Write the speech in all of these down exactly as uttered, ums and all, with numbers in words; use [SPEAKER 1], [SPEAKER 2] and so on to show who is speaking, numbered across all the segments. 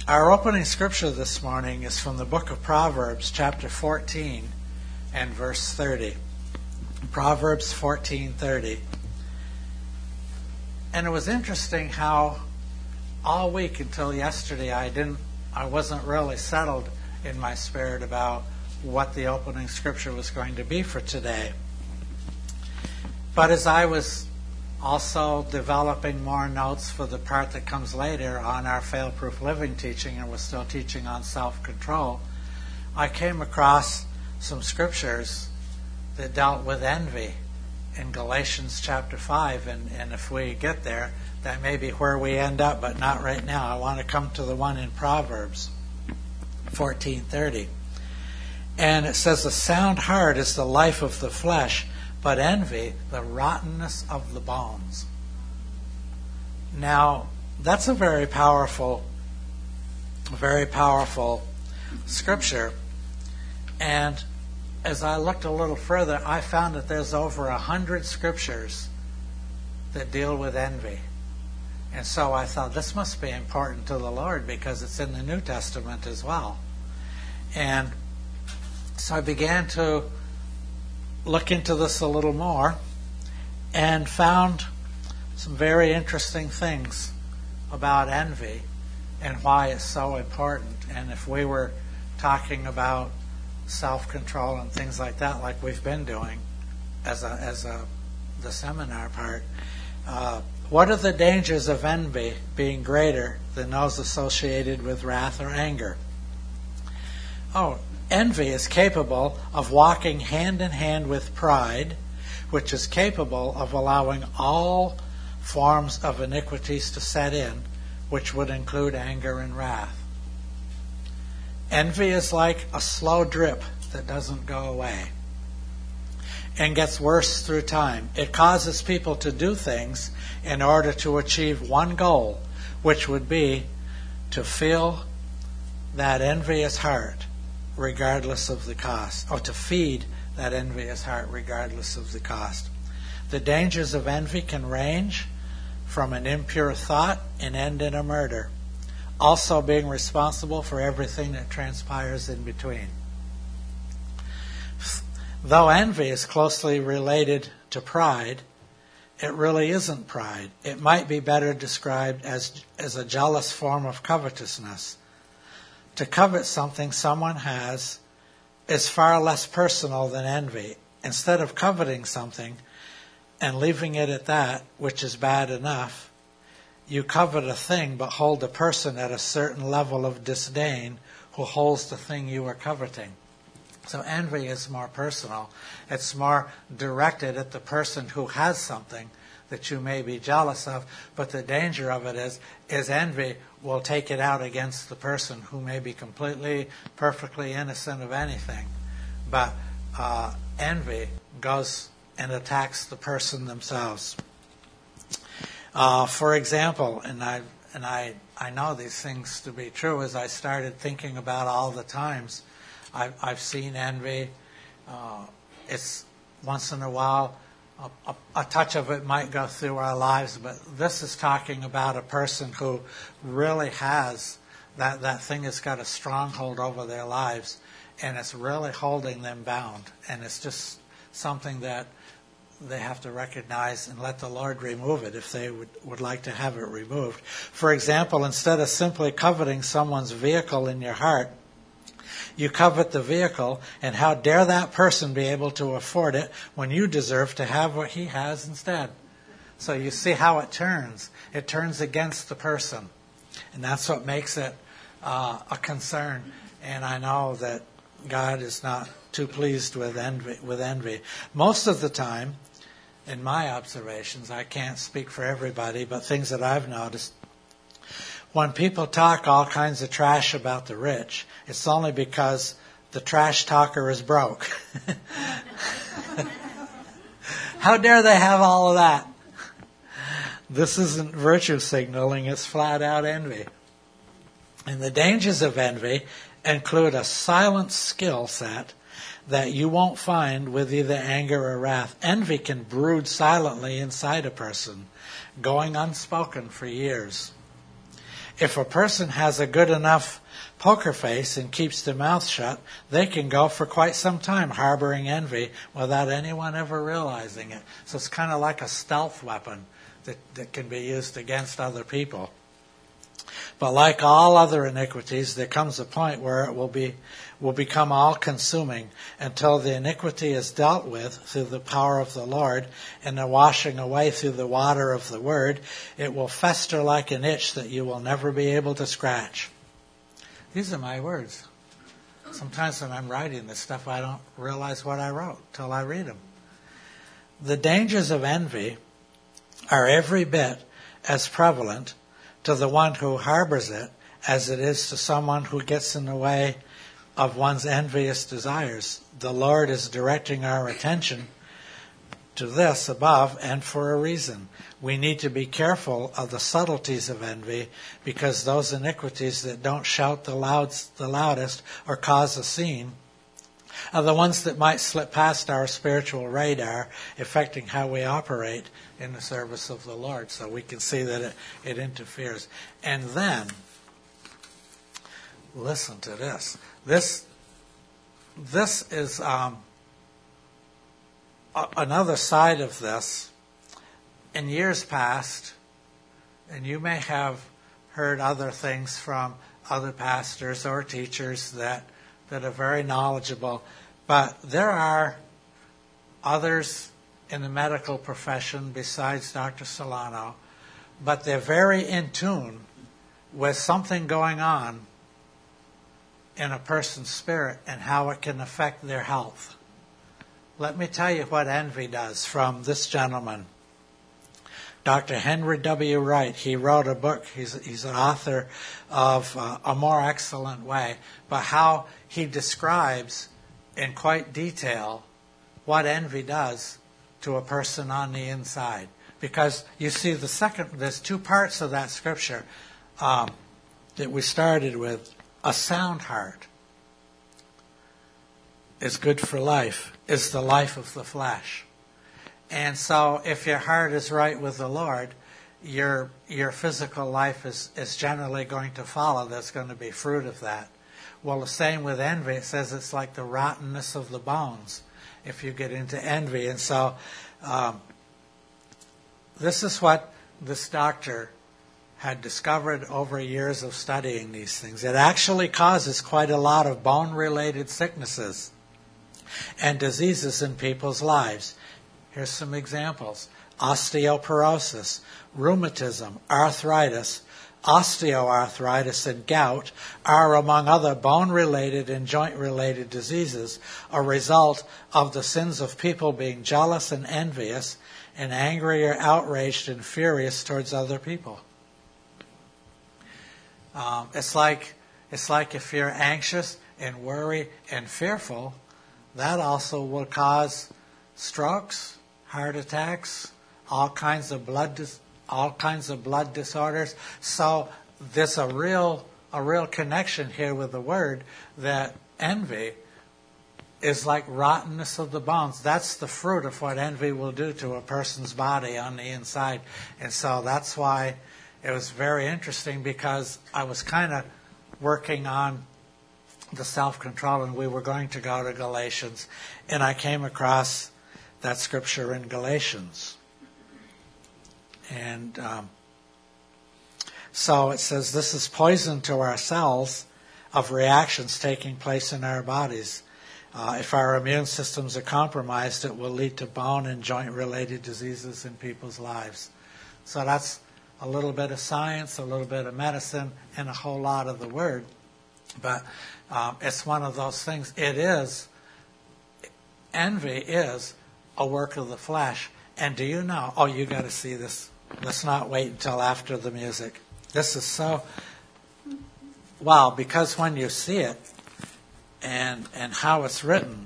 [SPEAKER 1] Our opening scripture this morning is from the book of Proverbs, chapter fourteen and verse thirty. Proverbs fourteen thirty. And it was interesting how all week until yesterday I didn't I wasn't really settled in my spirit about what the opening scripture was going to be for today. But as I was also developing more notes for the part that comes later on our fail-proof living teaching, and we're still teaching on self-control, I came across some scriptures that dealt with envy in Galatians chapter five, and, and if we get there, that may be where we end up, but not right now. I want to come to the one in Proverbs fourteen thirty. And it says, "A sound heart is the life of the flesh, but envy, the rottenness of the bones." Now, that's a very powerful, very powerful scripture. And as I looked a little further, I found that there's over a hundred scriptures that deal with envy. And so I thought, this must be important to the Lord because it's in the New Testament as well. And so I began to look into this a little more and found some very interesting things about envy and why it's so important. And if we were talking about self-control and things like that, like we've been doing as a as a the seminar part, uh, what are the dangers of envy being greater than those associated with wrath or anger? Oh, envy is capable of walking hand in hand with pride, which is capable of allowing all forms of iniquities to set in, which would include anger and wrath. Envy is like a slow drip that doesn't go away and gets worse through time. It causes people to do things in order to achieve one goal, which would be to fill that envious heart regardless of the cost, or to feed that envious heart regardless of the cost. The dangers of envy can range from an impure thought and end in a murder, also being responsible for everything that transpires in between. Though envy is closely related to pride, it really isn't pride. It might be better described as, as a jealous form of covetousness. To covet something someone has is far less personal than envy. Instead of coveting something and leaving it at that, which is bad enough, you covet a thing but hold a person at a certain level of disdain who holds the thing you are coveting. So envy is more personal. It's more directed at the person who has something that you may be jealous of, but the danger of it is, is envy will take it out against the person who may be completely, perfectly innocent of anything. But uh, envy goes and attacks the person themselves. Uh, for example, and I and I I know these things to be true as I started thinking about all the times I've, I've seen envy. Uh, it's once in a while. A, a, a touch of it might go through our lives, but this is talking about a person who really has that, that thing has got a stronghold over their lives, and it's really holding them bound. And it's just something that they have to recognize and let the Lord remove it if they would, would like to have it removed. For example, instead of simply coveting someone's vehicle in your heart, you covet the vehicle, and how dare that person be able to afford it when you deserve to have what he has instead. So you see how it turns. It turns against the person. And that's what makes it uh, a concern. And I know that God is not too pleased with envy, with envy. Most of the time, in my observations, I can't speak for everybody, but things that I've noticed, when people talk all kinds of trash about the rich, it's only because the trash talker is broke. How dare they have all of that? This isn't virtue signaling, it's flat out envy. And the dangers of envy include a silent skill set that you won't find with either anger or wrath. Envy can brood silently inside a person, going unspoken for years. If a person has a good enough poker face and keeps their mouth shut, they can go for quite some time harboring envy without anyone ever realizing it. So it's kind of like a stealth weapon that, that can be used against other people. But like all other iniquities, there comes a point where it will be will become all-consuming until the iniquity is dealt with through the power of the Lord and the washing away through the water of the Word. It will fester like an itch that you will never be able to scratch. These are my words. Sometimes when I'm writing this stuff, I don't realize what I wrote till I read them. The dangers of envy are every bit as prevalent to the one who harbors it as it is to someone who gets in the way of one's envious desires. The Lord is directing our attention to this above, and for a reason. We need to be careful of the subtleties of envy, because those iniquities that don't shout the, loud, the loudest or cause a scene are the ones that might slip past our spiritual radar, affecting how we operate in the service of the Lord. So we can see that it, it interferes. And then, listen to this. This, this is um, a, another side of this. In years past, and you may have heard other things from other pastors or teachers that, that are very knowledgeable, but there are others in the medical profession besides Doctor Solano, but they're very in tune with something going on in a person's spirit and how it can affect their health. Let me tell you what envy does from this gentleman, Doctor Henry W. Wright. He wrote a book. He's, he's an author of uh, A More Excellent Way, but how he describes in quite detail what envy does to a person on the inside. Because you see, the second, there's two parts of that scripture um, that we started with. A sound heart is good for life, is the life of the flesh. And so if your heart is right with the Lord, your your physical life is, is generally going to follow. There's going to be fruit of that. Well, the same with envy. It says it's like the rottenness of the bones if you get into envy. And so um, this is what this doctor had discovered over years of studying these things. It actually causes quite a lot of bone-related sicknesses and diseases in people's lives. Here's some examples. Osteoporosis, rheumatism, arthritis, osteoarthritis, and gout are, among other bone-related and joint-related diseases, a result of the sins of people being jealous and envious and angry or outraged and furious towards other people. Um, it's like it's like if you're anxious and worried and fearful, that also will cause strokes, heart attacks, all kinds of blood dis- all kinds of blood disorders. So there's a real a real connection here with the word that envy is like rottenness of the bones. That's the fruit of what envy will do to a person's body on the inside. And so that's why it was very interesting, because I was kind of working on the self-control, and we were going to go to Galatians, and I came across that scripture in Galatians. And um, so it says, this is poison to our cells of reactions taking place in our bodies. Uh, if our immune systems are compromised, it will lead to bone and joint-related diseases in people's lives. So that's a little bit of science, a little bit of medicine, and a whole lot of the Word. But um, it's one of those things. It is, envy is a work of the flesh. And do you know, oh, you got to see this. Let's not wait until after the music. This is so, wow, because when you see it and and how it's written,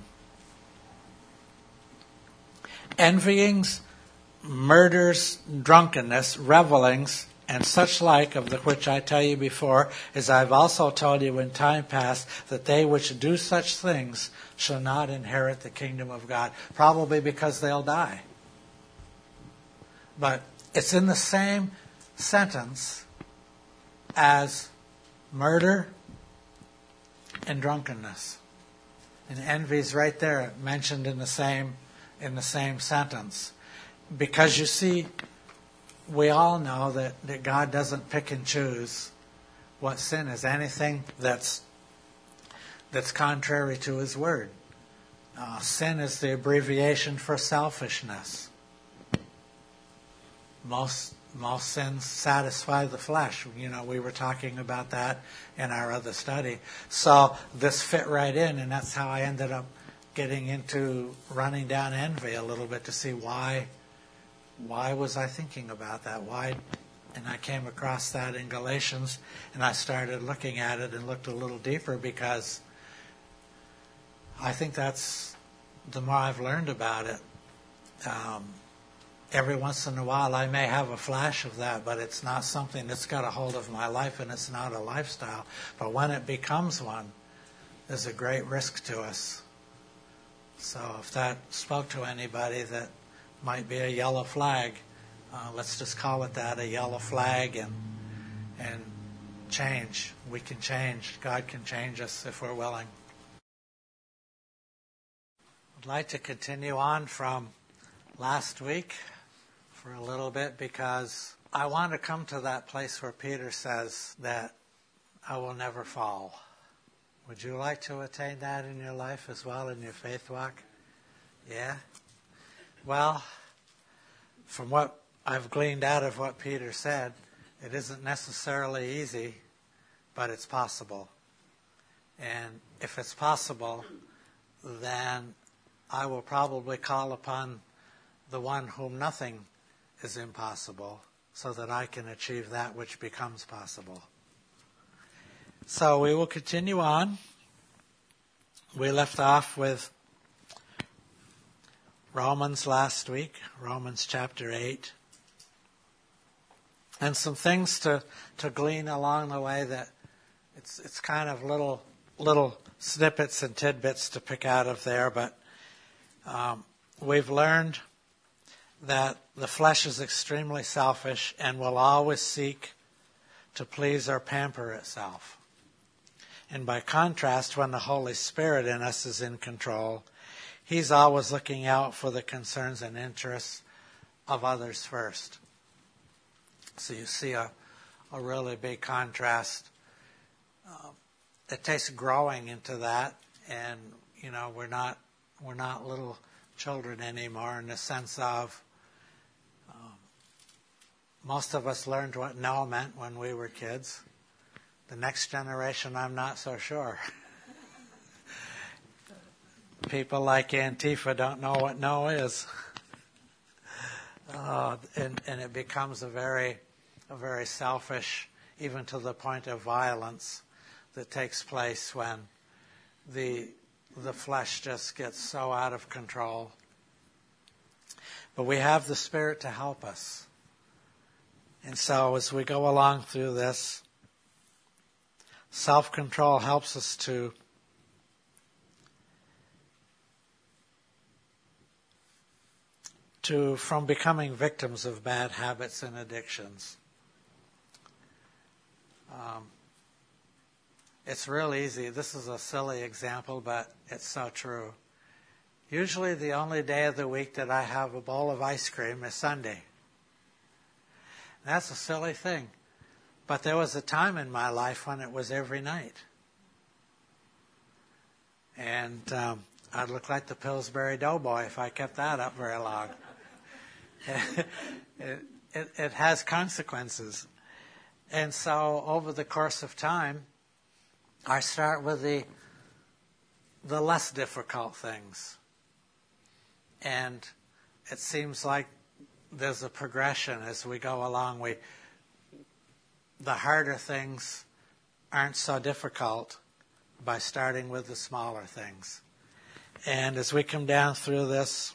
[SPEAKER 1] envyings, murders, drunkenness, revelings, and such like, of the which I tell you before, as I have also told you in time past, that they which do such things shall not inherit the kingdom of God. Probably because they'll die. But it's in the same sentence as murder and drunkenness. And envy is right there, mentioned in the same in the same sentence. Because you see, we all know that, that God doesn't pick and choose what sin is. Anything that's that's contrary to His Word. Uh, sin is the abbreviation for selfishness. Most most sins satisfy the flesh. You know, we were talking about that in our other study. So this fit right in, and that's how I ended up getting into running down envy a little bit to see why why was I thinking about that? Why? And I came across that in Galatians, and I started looking at it and looked a little deeper, because I think that's, the more I've learned about it, um, every once in a while I may have a flash of that, but it's not something that's got a hold of my life, and it's not a lifestyle. But when it becomes one, there's a great risk to us. So if that spoke to anybody that might be a yellow flag, uh, let's just call it that, a yellow flag, and and change. We can change. God can change us if we're willing. I'd like to continue on from last week for a little bit, because I want to come to that place where Peter says that I will never fall. Would you like to attain that in your life as well, in your faith walk? Yeah? Well, from what I've gleaned out of what Peter said, it isn't necessarily easy, but it's possible. And if it's possible, then I will probably call upon the one whom nothing is impossible, so that I can achieve that which becomes possible. So we will continue on. We left off with Romans last week, Romans chapter eight. And some things to, to glean along the way, that it's it's kind of little little snippets and tidbits to pick out of there, but um, we've learned that the flesh is extremely selfish and will always seek to please or pamper itself. And by contrast, when the Holy Spirit in us is in control, He's always looking out for the concerns and interests of others first. So you see a, a really big contrast. Uh, it takes growing into that, and you know we're not we're not little children anymore, in the sense of um, most of us learned what no meant when we were kids. The next generation, I'm not so sure. People like Antifa don't know what no is. Uh, and, and it becomes a very, a very selfish, even to the point of violence, that takes place when the the flesh just gets so out of control. But we have the Spirit to help us. And so as we go along through this, self-control helps us to to from becoming victims of bad habits and addictions. Um, it's real easy. This is a silly example, but it's so true. Usually the only day of the week that I have a bowl of ice cream is Sunday. That's a silly thing. But there was a time in my life when it was every night. And um, I'd look like the Pillsbury Doughboy if I kept that up very long. it, it, it has consequences. And so over the course of time, I start with the the less difficult things. And it seems like there's a progression as we go along. We the harder things aren't so difficult by starting with the smaller things. And as we come down through this,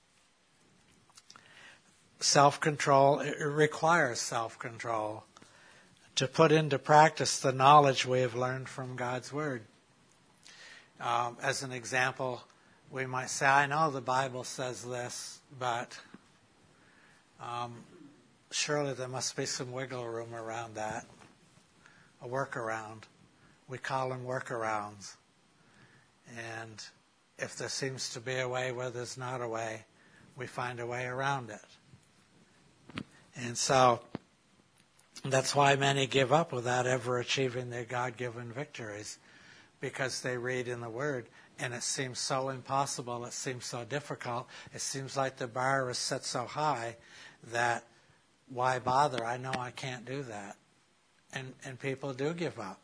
[SPEAKER 1] self-control, it requires self-control to put into practice the knowledge we have learned from God's Word. Um, as an example, we might say, I know the Bible says this, but um, surely there must be some wiggle room around that. a workaround. We call them workarounds. And if there seems to be a way where there's not a way, we find a way around it. And so that's why many give up without ever achieving their God-given victories, because they read in the Word and it seems so impossible, it seems so difficult, it seems like the bar is set so high that why bother? I know I can't do that. And and people do give up.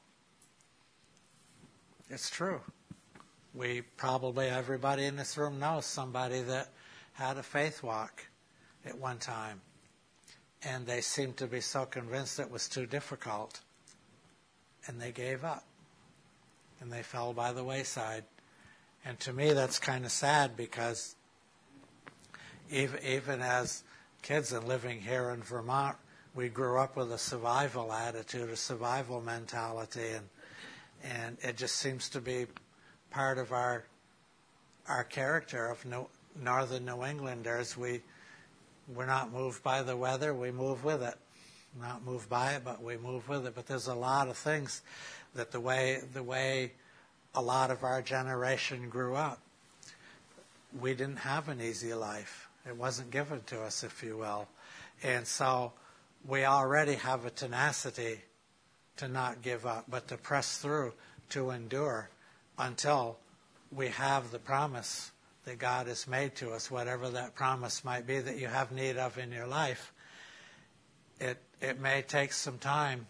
[SPEAKER 1] It's true. We probably, everybody in this room knows somebody that had a faith walk at one time. And they seemed to be so convinced it was too difficult. And they gave up. And they fell by the wayside. And to me, that's kind of sad, because even, even as kids and living here in Vermont, we grew up with a survival attitude, a survival mentality, and and it just seems to be part of our our character of New, northern New Englanders. We we're not moved by the weather; we move with it. Not moved by it, but we move with it. But there's a lot of things that the way the way a lot of our generation grew up, we didn't have an easy life. It wasn't given to us, if you will. And so we already have a tenacity to not give up, but to press through, to endure until we have the promise that God has made to us, whatever that promise might be that you have need of in your life. It it may take some time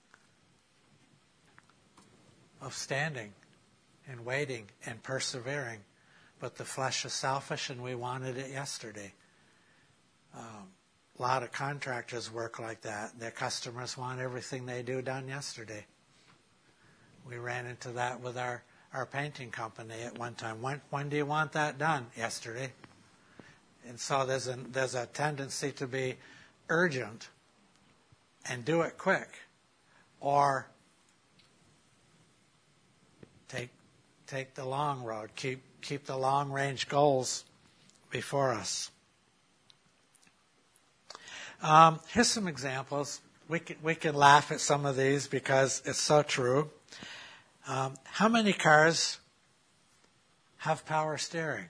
[SPEAKER 1] of standing and waiting and persevering, but the flesh is selfish and we wanted it yesterday. Um, a lot of contractors work like that. Their customers want everything they do done yesterday. We ran into that with our, our painting company at one time. When, when do you want that done? Yesterday. And so there's a, there's a tendency to be urgent and do it quick, or take take the long road. Keep keep the long range goals before us. Um, here's some examples. We can we can laugh at some of these because it's so true. Um, how many cars have power steering?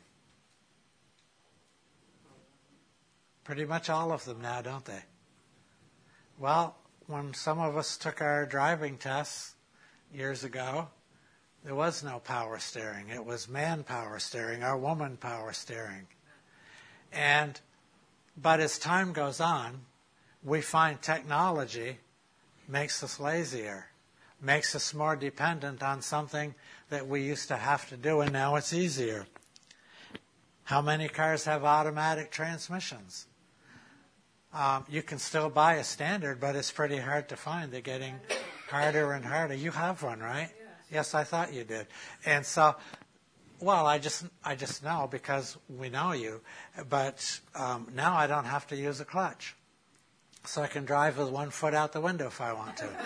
[SPEAKER 1] Pretty much all of them now, don't they? Well, when some of us took our driving tests years ago, there was no power steering. It was man power steering or woman power steering. And but as time goes on, we find technology makes us lazier, makes us more dependent on something that we used to have to do, and now it's easier. How many cars have automatic transmissions? Um, you can still buy a standard, but it's pretty hard to find. They're getting harder and harder. You have one, right? Yes, I thought you did. And so, well, I just I just know because we know you. But um, now I don't have to use a clutch. So I can drive with one foot out the window if I want to.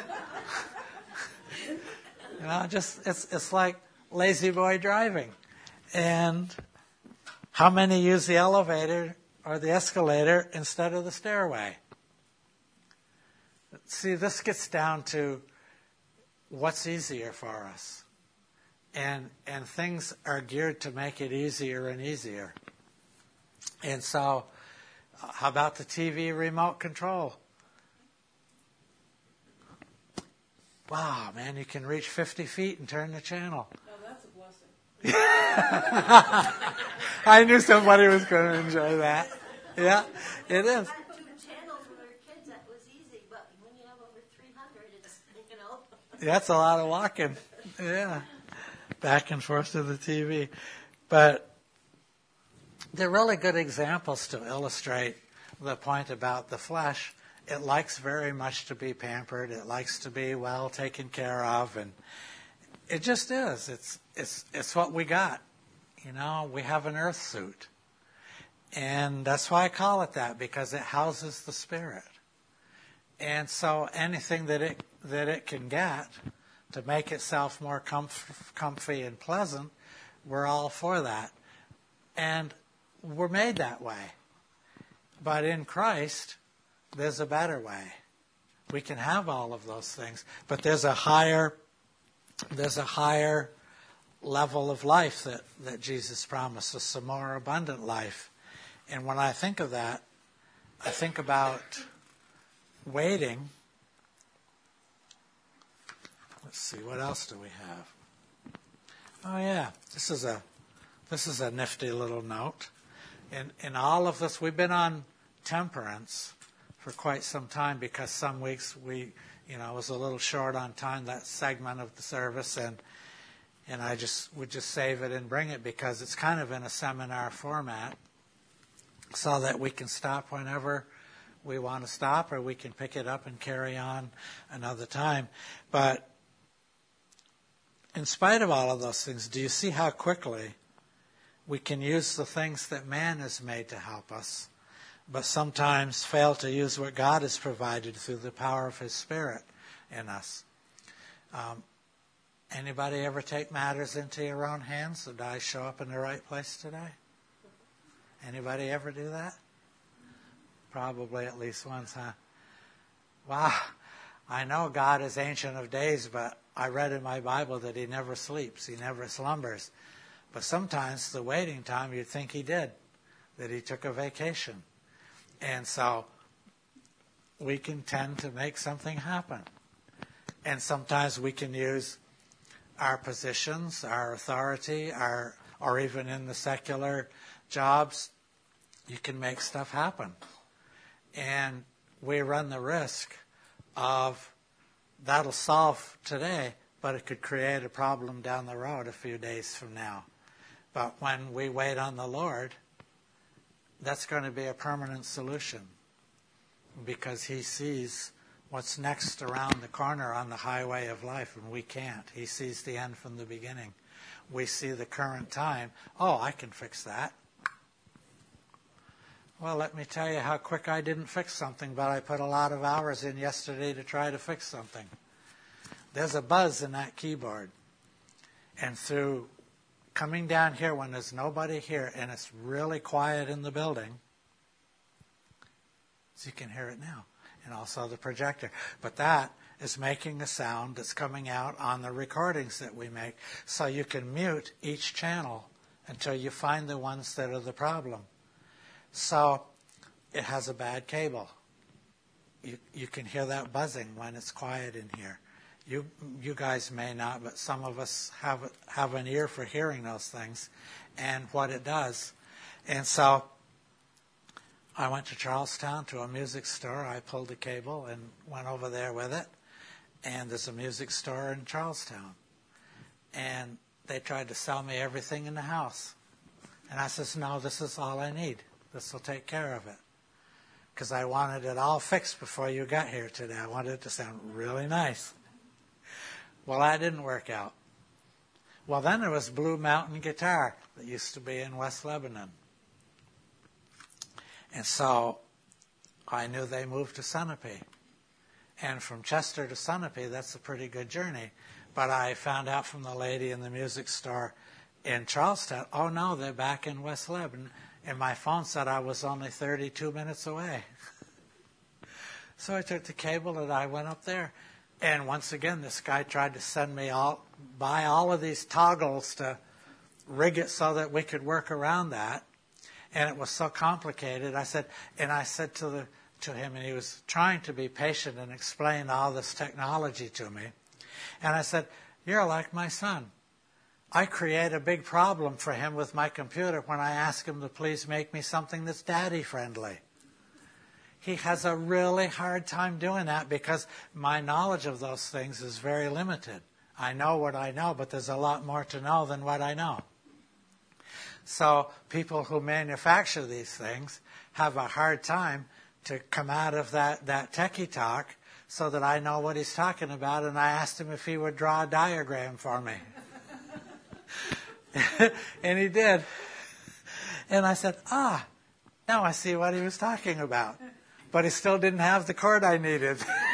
[SPEAKER 1] You know, just it's it's like lazy boy driving. And how many use the elevator or the escalator instead of the stairway? See, this gets down to what's easier for us. And and things are geared to make it easier and easier. And so, uh, how about the T V remote control? Wow, man, you can reach fifty feet and turn the channel.
[SPEAKER 2] Oh, that's a blessing.
[SPEAKER 1] I knew somebody was going to enjoy that. Yeah, it is. That's a lot of walking. Yeah. Back and forth to the T V. But they're really good examples to illustrate the point about the flesh. It likes very much to be pampered. It likes to be well taken care of, and it just is. It's it's it's what we got. You know, we have an earth suit. And that's why I call it that, because it houses the spirit. And so anything that it that it can get to make itself more comf- comfy and pleasant, we're all for that. And we're made that way. But in Christ, there's a better way. We can have all of those things, but there's a higher, there's a higher level of life that, that Jesus promised us, a more abundant life. And when I think of that, I think about waiting. Let's see, what else do we have? Oh yeah, this is a this is a nifty little note. In in all of this, we've been on temperance for quite some time because some weeks we, you know, was a little short on time, that segment of the service, and and I just would just save it and bring it because it's kind of in a seminar format so that we can stop whenever we want to stop, or we can pick it up and carry on another time. But in spite of all of those things, do you see how quickly we can use the things that man has made to help us, but sometimes fail to use what God has provided through the power of His Spirit in us? Um, anybody ever take matters into your own hands? Did I show up in the right place today? Anybody ever do that? Probably at least once, huh? Wow. I know God is Ancient of Days, but I read in my Bible that He never sleeps, He never slumbers. But sometimes the waiting time, you'd think He did, that He took a vacation. And so we can tend to make something happen. And sometimes we can use our positions, our authority, our or even in the secular jobs, you can make stuff happen. And we run the risk of that'll solve today, but it could create a problem down the road a few days from now. But when we wait on the Lord, that's going to be a permanent solution because He sees what's next around the corner on the highway of life, and we can't. He sees the end from the beginning. We see the current time. Oh, I can fix that. Well, let me tell you how quick I didn't fix something, but I put a lot of hours in yesterday to try to fix something. There's a buzz in that keyboard. And through coming down here when there's nobody here and it's really quiet in the building, so you can hear it now, and also the projector. But that is making a sound that's coming out on the recordings that we make, so you can mute each channel until you find the ones that are the problem. So it has a bad cable. You you can hear that buzzing when it's quiet in here. You you guys may not, but some of us have have an ear for hearing those things and what it does. And so I went to Charlestown to a music store. I pulled a cable and went over there with it. And there's a music store in Charlestown. And they tried to sell me everything in the house. And I says, no, this is all I need. This will take care of it. Because I wanted it all fixed before you got here today. I wanted it to sound really nice. Well, that didn't work out. Well, then there was Blue Mountain Guitar that used to be in West Lebanon. And so I knew they moved to Sunapee. And from Chester to Sunapee, that's a pretty good journey. But I found out from the lady in the music store in Charlestown, oh no, they're back in West Lebanon. And my phone said I was only thirty-two minutes away. So I took the cable and I went up there. And once again, this guy tried to send me all, buy all of these toggles to rig it so that we could work around that. And it was so complicated. I said, and I said to the to him, and he was trying to be patient and explain all this technology to me. And I said, you're like my son. I create a big problem for him with my computer when I ask him to please make me something that's daddy-friendly. He has a really hard time doing that because my knowledge of those things is very limited. I know what I know, but there's a lot more to know than what I know. So people who manufacture these things have a hard time to come out of that, that techie talk so that I know what he's talking about, and I asked him if he would draw a diagram for me. And he did. And I said, ah, now I see what he was talking about. But he still didn't have the cord I needed.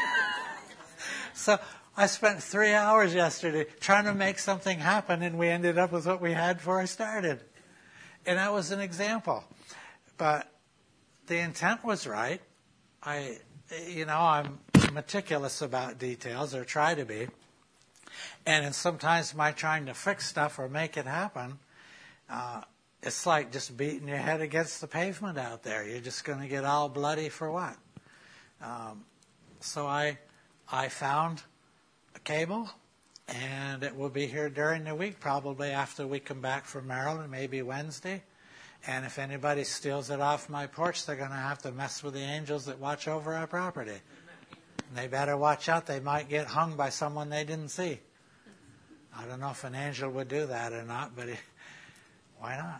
[SPEAKER 1] So I spent three hours yesterday trying to make something happen, and we ended up with what we had before I started. And that was an example. But the intent was right. I, you know, I'm meticulous about details, or try to be. And in sometimes my trying to fix stuff or make it happen, uh, it's like just beating your head against the pavement out there. You're just going to get all bloody for what? Um, so I, I found a cable, and it will be here during the week, probably after we come back from Maryland, maybe Wednesday. And if anybody steals it off my porch, they're going to have to mess with the angels that watch over our property. And they better watch out. They might get hung by someone they didn't see. I don't know if an angel would do that or not, but he, why not?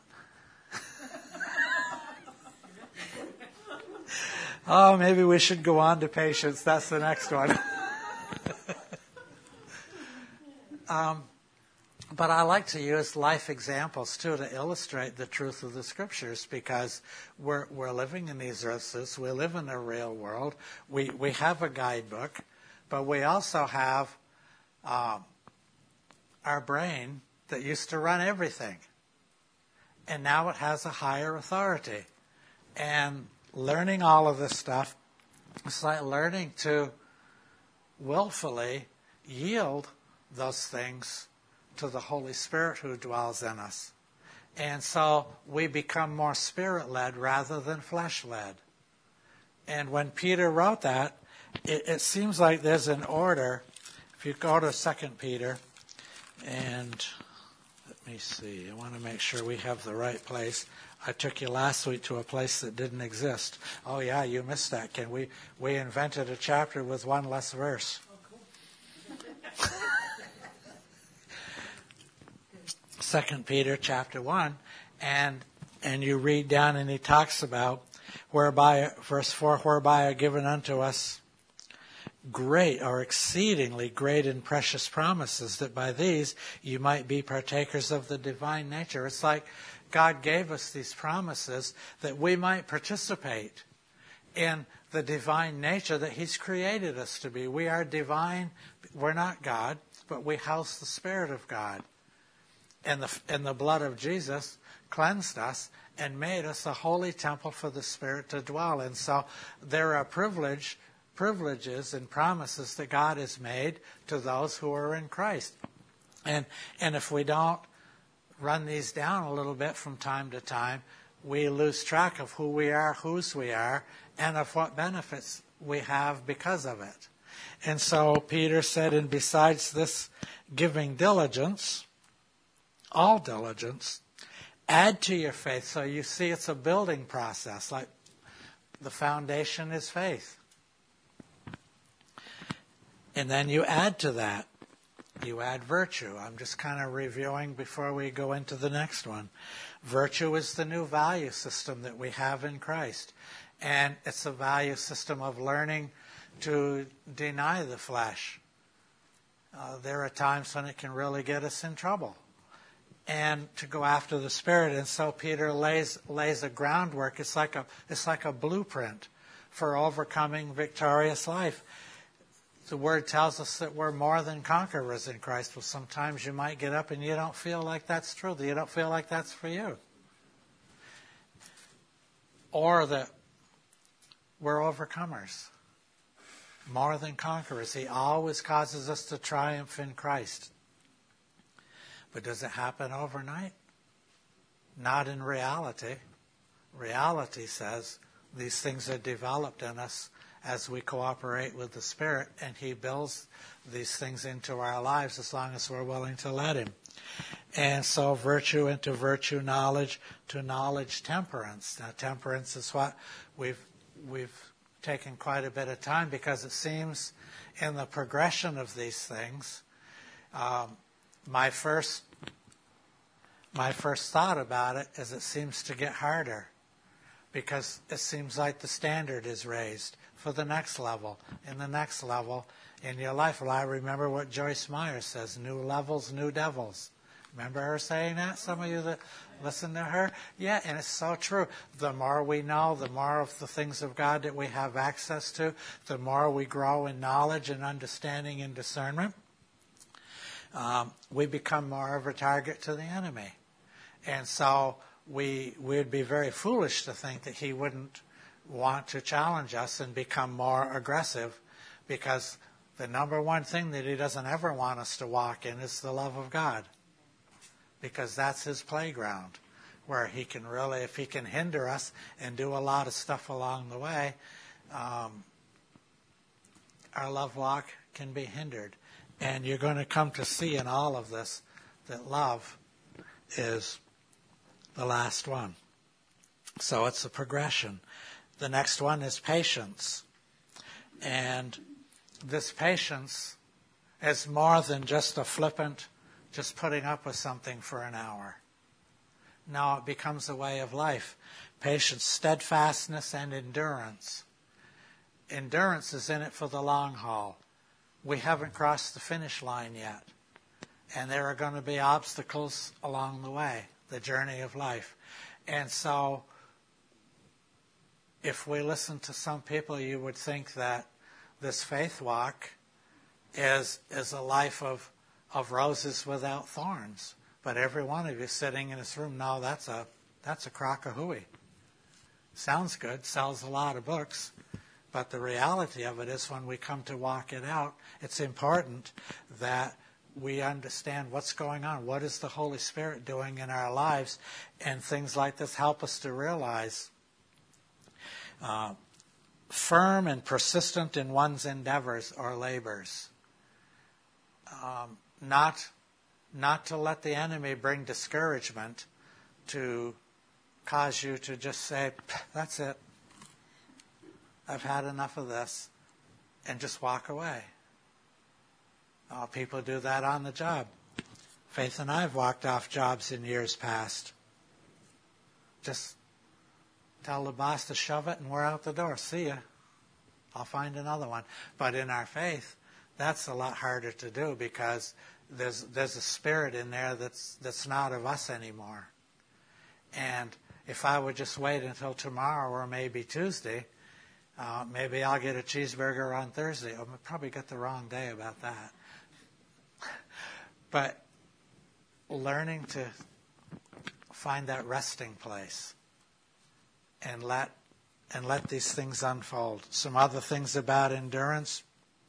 [SPEAKER 1] Oh, maybe we should go on to patience. That's the next one. um, but I like to use life examples, too, to illustrate the truth of the Scriptures, because we're we're living in these earths. We live in a real world. We, we have a guidebook, but we also have um, our brain that used to run everything. And now it has a higher authority. And learning all of this stuff, it's like learning to willfully yield those things to the Holy Spirit who dwells in us. And so we become more Spirit-led rather than flesh-led. And when Peter wrote that, it, it seems like there's an order. If you go to Second Peter, and let me see, I want to make sure we have the right place. I took you last week to a place that didn't exist. Oh yeah, you missed that, Ken. We we invented a chapter with one less verse. Oh, cool. Second Peter chapter one, and and you read down, and he talks about whereby, verse four, whereby are given unto us great or exceedingly great and precious promises, that by these you might be partakers of the divine nature. It's like God gave us these promises that we might participate in the divine nature that He's created us to be. We are divine. We're not God, but we house the Spirit of God. And the, and the blood of Jesus cleansed us and made us a holy temple for the Spirit to dwell in. So there are privilege, privileges and promises that God has made to those who are in Christ. And and if we don't run these down a little bit from time to time, we lose track of who we are, whose we are, and of what benefits we have because of it. And so Peter said, and besides this giving diligence, all diligence, add to your faith. So you see it's a building process. Like the foundation is faith. And then you add to that. You add virtue. I'm just kind of reviewing before we go into the next one. Virtue is the new value system that we have in Christ. And it's a value system of learning to deny the flesh. Uh, there are times when it can really get us in trouble. And to go after the Spirit. And so Peter lays lays a groundwork. It's like a it's like a blueprint for overcoming victorious life. The Word tells us that we're more than conquerors in Christ. Well, sometimes you might get up and you don't feel like that's true. You don't feel like that's for you. Or that we're overcomers. More than conquerors. He always causes us to triumph in Christ. But does it happen overnight? Not in reality. Reality says these things are developed in us as we cooperate with the Spirit, and He builds these things into our lives as long as we're willing to let Him. And so virtue into virtue, knowledge to knowledge, temperance. Now temperance is what we've we've taken quite a bit of time, because it seems in the progression of these things, um, my first my first thought about it is it seems to get harder, because it seems like the standard is raised for the next level, and the next level in your life. Well, I remember what Joyce Meyer says, new levels, new devils. Remember her saying that? Some of you that listen to her? Yeah, and it's so true. The more we know, the more of the things of God that we have access to, the more we grow in knowledge and understanding and discernment, um, we become more of a target to the enemy. And so we would be very foolish to think that he wouldn't want to challenge us and become more aggressive. because the number one thing that he doesn't ever want us to walk in is the love of God, because that's his playground, where he can really, if he can hinder us and do a lot of stuff along the way, um, our love walk can be hindered. And you're going to come to see in all of this that love is the last one. So it's a progression. The next one is patience. And this patience is more than just a flippant, just putting up with something for an hour. Now it becomes a way of life. Patience, steadfastness, and endurance. Endurance is in it for the long haul. We haven't crossed the finish line yet. And there are going to be obstacles along the way, the journey of life. And so, if we listen to some people, you would think that this faith walk is is a life of, of roses without thorns. But every one of you sitting in this room, no, that's a that's a crock of hooey. Sounds good, sells a lot of books, but the reality of it is when we come to walk it out, it's important that we understand what's going on. What is the Holy Spirit doing in our lives? And things like this help us to realize uh, firm and persistent in one's endeavors or labors. Um, not, not to let the enemy bring discouragement to cause you to just say, that's it. I've had enough of this, and just walk away. Uh, people do that on the job. Faith and I have walked off jobs in years past. Just tell the boss to shove it and we're out the door. See ya. I'll find another one. But in our faith, that's a lot harder to do because there's there's a spirit in there that's that's not of us anymore. And if I would just wait until tomorrow or maybe Tuesday, uh, maybe I'll get a cheeseburger on Thursday. I probably got the wrong day about that. But learning to find that resting place and let and let these things unfold. Some other things about endurance,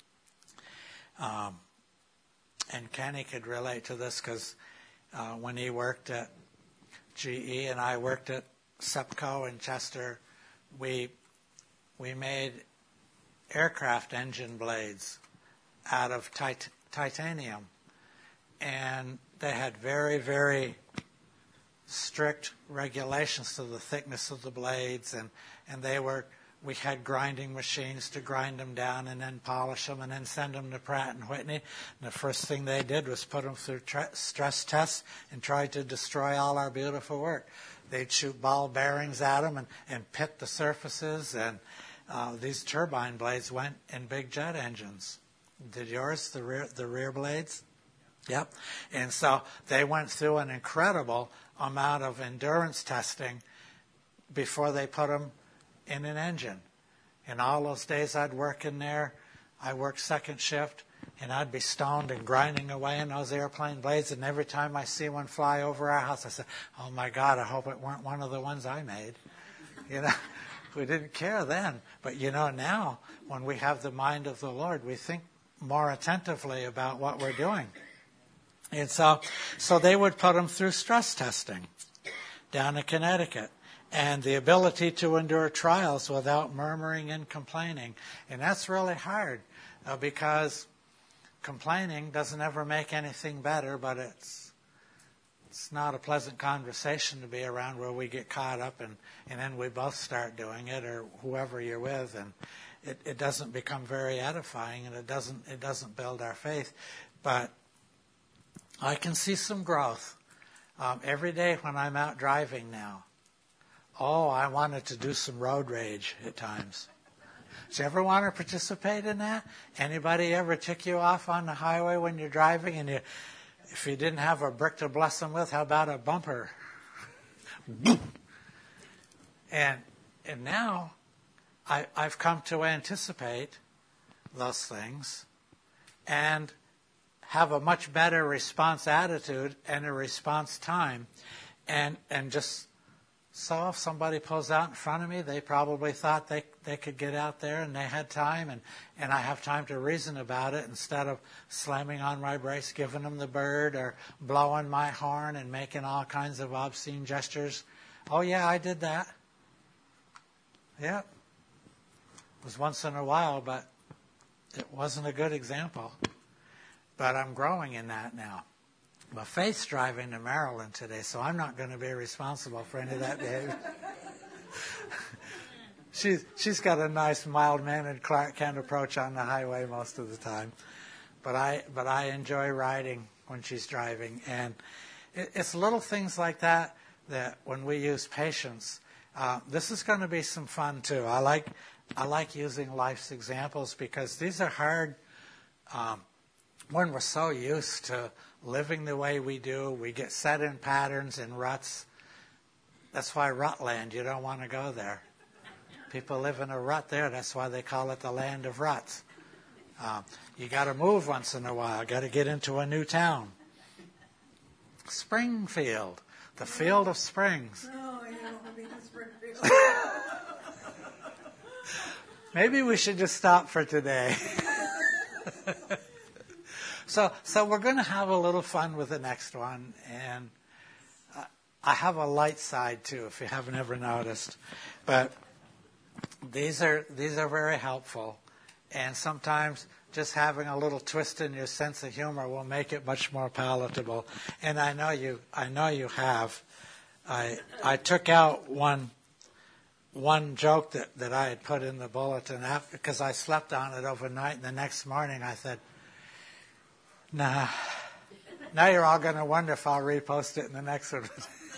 [SPEAKER 1] um, and Kenny could relate to this because uh, when he worked at G E and I worked at SEPCO in Chester, we we made aircraft engine blades out of tit- titanium. And they had very, very strict regulations to the thickness of the blades, and, and they were. We had grinding machines to grind them down and then polish them and then send them to Pratt and Whitney. And the first thing they did was put them through tre- stress tests and try to destroy all our beautiful work. They'd shoot ball bearings at them and, and pit the surfaces, and uh, these turbine blades went in big jet engines. Did yours, the rear, the rear blades? Yep. And so they went through an incredible amount of endurance testing before they put them in an engine. And all those days I'd work in there, I worked second shift, and I'd be stoned and grinding away in those airplane blades. And every time I see one fly over our house, I said, oh my God, I hope it weren't one of the ones I made. You know, we didn't care then. But you know, now when we have the mind of the Lord, we think more attentively about what we're doing. And so, so they would put them through stress testing down in Connecticut, and the ability to endure trials without murmuring and complaining. And that's really hard uh, because complaining doesn't ever make anything better, but it's it's not a pleasant conversation to be around where we get caught up and, and then we both start doing it, or whoever you're with, and it, it doesn't become very edifying, and it doesn't it doesn't build our faith. But I can see some growth um, every day when I'm out driving now. Oh, I wanted to do some road rage at times. Do you ever want to participate in that? Anybody ever tick you off on the highway when you're driving, and you, if you didn't have a brick to bless them with, how about a bumper? and and now I, I've come to anticipate those things and have a much better response attitude and a response time, and and just So if somebody pulls out in front of me, they probably thought they they could get out there and they had time, and, and I have time to reason about it instead of slamming on my brakes, giving them the bird, or blowing my horn and making all kinds of obscene gestures. Oh, yeah, I did that. Yeah. It was once in a while, but it wasn't a good example. But I'm growing in that now. But Faith's driving to Maryland today, so I'm not going to be responsible for any of that behavior. she's she's got a nice, mild-mannered Clark Kent approach on the highway most of the time. But I but I enjoy riding when she's driving, and it, it's little things like that that when we use patience, uh, this is going to be some fun too. I like I like using life's examples because these are hard. Um, when we're so used to living the way we do, we get set in patterns and ruts. That's why Rutland, you don't want to go there. People live in a rut there. That's why they call it the land of ruts. Um, you got to move once in a while. Got to get into a new town. Springfield, the field of springs.
[SPEAKER 2] No, I don't want to be in Springfield.
[SPEAKER 1] Maybe we should just stop for today. So, so we're going to have a little fun with the next one, and uh, I have a light side too, if you haven't ever noticed. But these are these are very helpful, and sometimes just having a little twist in your sense of humor will make it much more palatable. And I know you, I know you have. I I took out one one joke that, that I had put in the bulletin after because I slept on it overnight, and the next morning I said, nah. Now you're all going to wonder if I'll repost it in the next one.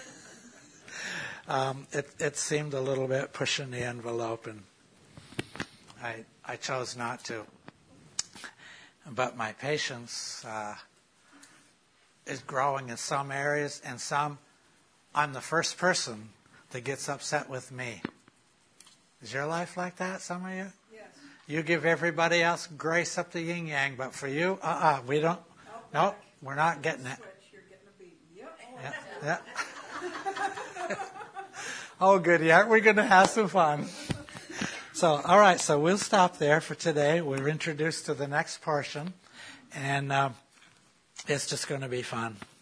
[SPEAKER 1] um, it, it seemed a little bit pushing the envelope, and I I chose not to. But my patience uh, is growing in some areas, and some I'm the first person that gets upset with me. Is your life like that, some of you?
[SPEAKER 2] Yes.
[SPEAKER 1] You give everybody else grace up the yin-yang, but for you, uh-uh, we don't.
[SPEAKER 2] Oh,
[SPEAKER 1] Nope, we're not getting it.
[SPEAKER 2] Switch, you're getting a beat. Yep.
[SPEAKER 1] Yeah, yeah. Oh, goody. Aren't we going to have some fun? So, all right, so we'll stop there for today. We're introduced to the next portion, and uh, it's just going to be fun.